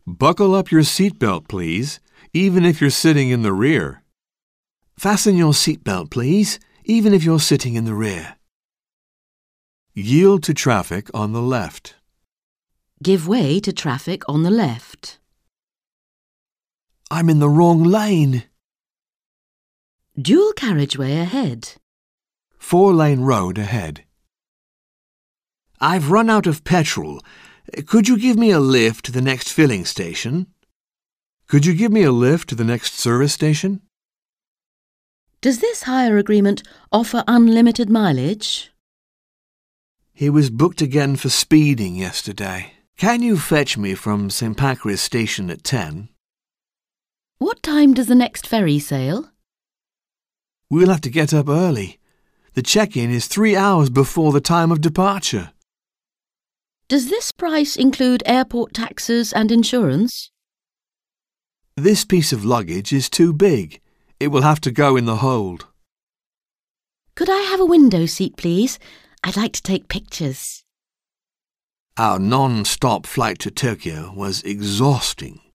Buckle up your seatbelt, please, even if you're sitting in the rear. Fasten your seatbelt, please, even if you're sitting in the rear. Yield to traffic on the left. Give way to traffic on the left. I'm in the wrong lane. Dual carriageway ahead. 4-lane road ahead. I've run out of petrol. Could you give me a lift to the next filling station? Could you give me a lift to the next service station? Does this hire agreement offer unlimited mileage? He was booked again for speeding yesterday. Can you fetch me from St Pancras station at 10? What time does the next ferry sail? We'll have to get up early. The check-in is 3 hours before the time of departure. Does this price include airport taxes and insurance? This piece of luggage is too big. It will have to go in the hold. Could I have a window seat, please? I'd like to take pictures. Our non-stop flight to Tokyo was exhausting.